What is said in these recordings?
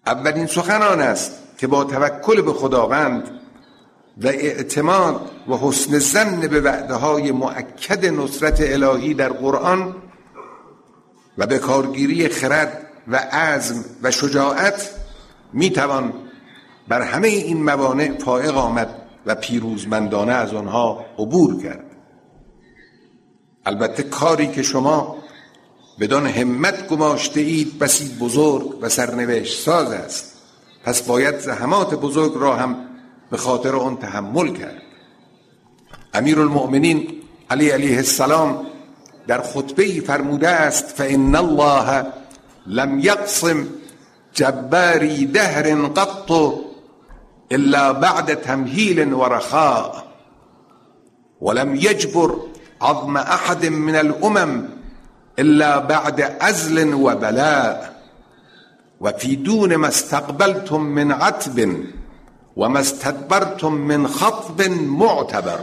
اولین سخن آن است که با توکل به خداوند و اعتماد و حسن ظن به وعده‌های مؤکد نصرت الهی در قرآن و به کارگیری خرد و عزم و شجاعت میتوان بر همه این موانع فائق آمد و پیروزمندانه از آنها عبور کرد. البته کاری که شما بدان همت گماشته اید بسی بزرگ و سرنوشت ساز است، پس باید زحمات بزرگ را هم به خاطر آن تحمل کرد. امیرالمؤمنین علی علیه السلام در خطبه‌ای فرموده است فإن الله لم يقسم جباری دهر قط الا بعد تمهیل و رخاء ولم يجبر عظم احد من الامم الا بعد عزل و بلاء و فی دون ما استقبلتم من عتب و ما استدبرتم من خطب معتبر.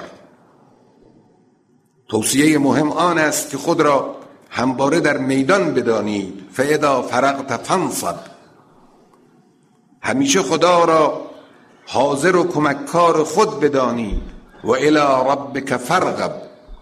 توصیه مهم آن است که خود را همواره در میدان بدانید. فاذا فرغت فانصب، همیشه خدا را حاضر و کمککار خود بدانید. و الی ربک فارغب،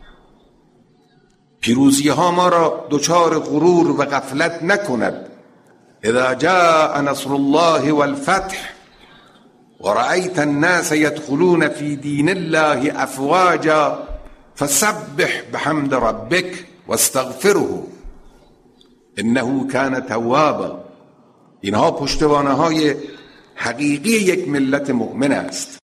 پیروزی ها ما را دچار غرور و غفلت نکند. اذا جاء نصر الله والفتح و رأیت الناس يدخلون في دین الله افواجا فسبح بحمد ربک واستغفره انه کان توابا. اینها پشتوانه های حقیقی یک ملت مؤمن است.